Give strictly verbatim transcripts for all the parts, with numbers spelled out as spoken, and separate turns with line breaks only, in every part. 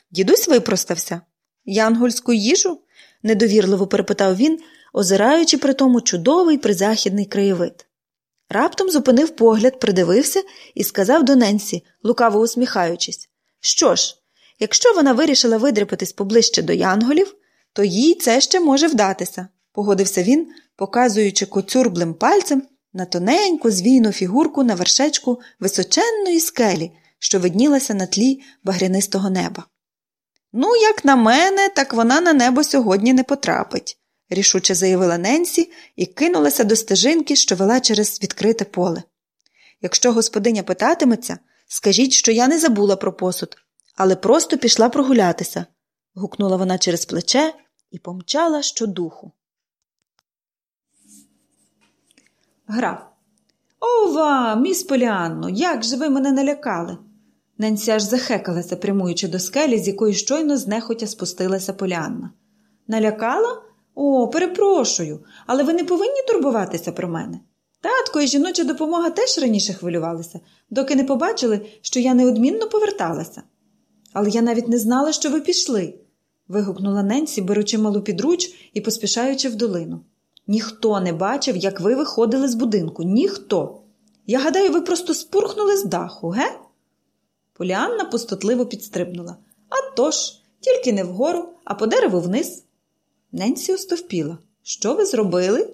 Дідусь випростався. Янгольську їжу? Недовірливо перепитав він, озираючи при тому чудовий призахідний краєвид. Раптом зупинив погляд, придивився і сказав до Ненсі, лукаво усміхаючись: «Що ж, якщо вона вирішила видряпатись поближче до янголів, то їй це ще може вдатися», – погодився він, показуючи коцюрблим пальцем на тоненьку звійну фігурку на вершечку височенної скелі, що виднілася на тлі багрянистого неба. «Ну, як на мене, так вона на небо сьогодні не потрапить», – рішуче заявила Ненсі і кинулася до стежинки, що вела через відкрите поле. «Якщо господиня питатиметься, скажіть, що я не забула про посуд, але просто пішла прогулятися», – гукнула вона через плече і помчала щодуху. Гра. «Ова, міс Поліанно, як же ви мене налякали!» Ненсі аж захекалася, прямуючи до скелі, з якої щойно знехотя спустилася Поліанна. «Налякала? О, перепрошую, але ви не повинні турбуватися про мене. Татко і жіноча допомога теж раніше хвилювалися, доки не побачили, що я неодмінно поверталася. Але я навіть не знала, що ви пішли», – вигукнула Ненсі, беручи малу підруч і поспішаючи в долину. «Ніхто не бачив, як ви виходили з будинку. Ніхто. Я гадаю, ви просто спурхнули з даху, ге?» Поліанна пустотливо підстрибнула. «А тож, тільки не вгору, а по дереву вниз». Ненсі остовпіла. «Що ви зробили?»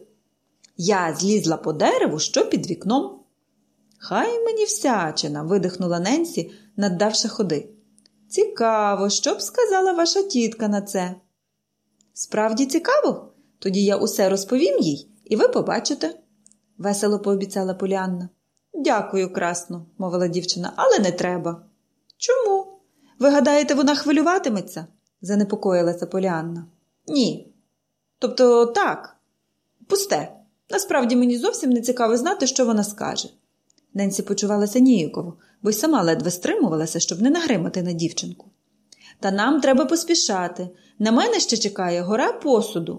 «Я злізла по дереву, що під вікном». «Хай мені всячина», – видихнула Ненсі, наддавши ходи. «Цікаво, що б сказала ваша тітка на це?» «Справді цікаво? Тоді я усе розповім їй, і ви побачите», – весело пообіцяла Поліанна. «Дякую, красно», – мовила дівчина, – «але не треба». «Чому? Ви гадаєте, вона хвилюватиметься?» – занепокоїлася Поліанна. «Ні. Тобто так. Пусте. Насправді мені зовсім не цікаво знати, що вона скаже». Ненсі почувалася ніяково, бо й сама ледве стримувалася, щоб не нагримати на дівчинку. «Та нам треба поспішати. На мене ще чекає гора посуду».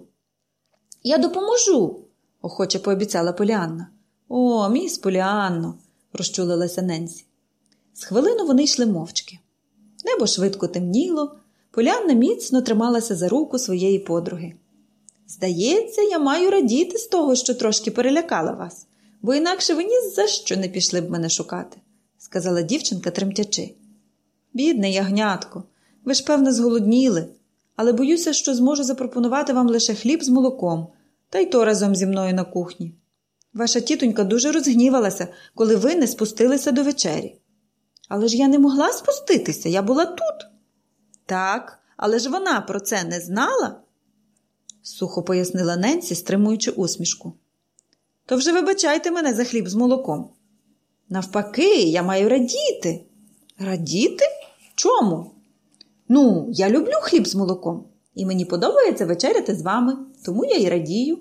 «Я допоможу», – охоче пообіцяла Поліанна. «О, міс Поліанно», – розчулилася Ненсі. З хвилину вони йшли мовчки. Небо швидко темніло, Поліанна міцно трималася за руку своєї подруги. «Здається, я маю радіти з того, що трошки перелякала вас, бо інакше ви ні за що не пішли б мене шукати», – сказала дівчинка, тремтячи. «Бідне ягнятко, ви ж, певне, зголодніли, але боюся, що зможу запропонувати вам лише хліб з молоком, та й то разом зі мною на кухні. Ваша тітонька дуже розгнівалася, коли ви не спустилися до вечері». «Але ж я не могла спуститися, я була тут». «Так, але ж вона про це не знала?» – сухо пояснила Ненсі, стримуючи усмішку. «То вже вибачайте мене за хліб з молоком». «Навпаки, я маю радіти». «Радіти? Чому?» «Ну, я люблю хліб з молоком, і мені подобається вечеряти з вами, тому я й радію».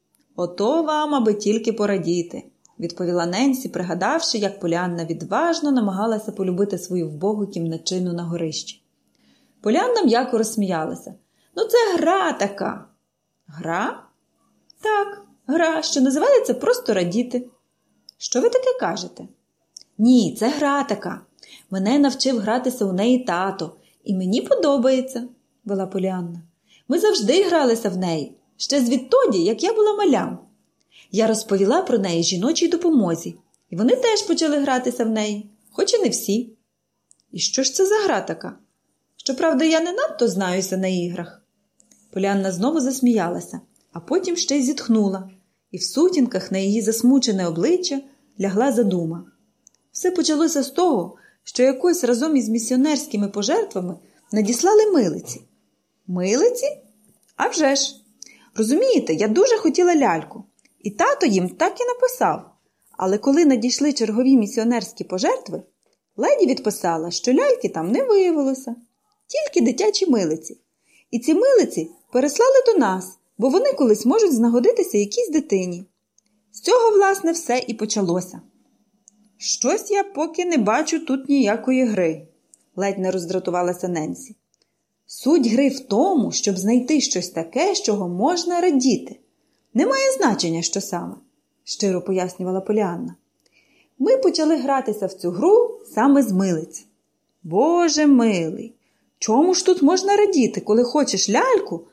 «Ото вам, аби тільки порадіти», – відповіла Ненсі, пригадавши, як Поліанна відважно намагалася полюбити свою вбогу кімнатчину на горищі. Поліанна м'яко розсміялася. «Ну це гра така». «Гра?» «Так, гра, що називається просто радіти». «Що ви таке кажете?» «Ні, це гра така. Мене навчив гратися у неї тато, і мені подобається», – вела Поліанна. «Ми завжди гралися в неї, ще звідтоді, як я була малям. Я розповіла про неї жіночій допомозі, і вони теж почали гратися в неї, хоч і не всі». «І що ж це за гра така? Щоправда, я не надто знаюся на іграх». Поліанна знову засміялася, а потім ще й зітхнула, і в сутінках на її засмучене обличчя лягла задума. Все почалося з того, що якось разом із місіонерськими пожертвами надіслали милиці. «Милиці? А вже ж! Розумієте, я дуже хотіла ляльку, і тато їм так і написав. Але коли надійшли чергові місіонерські пожертви, леді відписала, що ляльки там не виявилося, тільки дитячі милиці. І ці милиці переслали до нас, бо вони колись можуть знагодитися якійсь дитині. З цього, власне, все і почалося». «Щось я поки не бачу тут ніякої гри», – ледь не роздратувалася Ненсі. «Суть гри в тому, щоб знайти щось таке, з чого можна радіти. Немає значення, що саме», – щиро пояснювала Поліанна. «Ми почали гратися в цю гру саме з милиць». «Боже милий, Чому ж тут можна радіти, коли хочеш ляльку,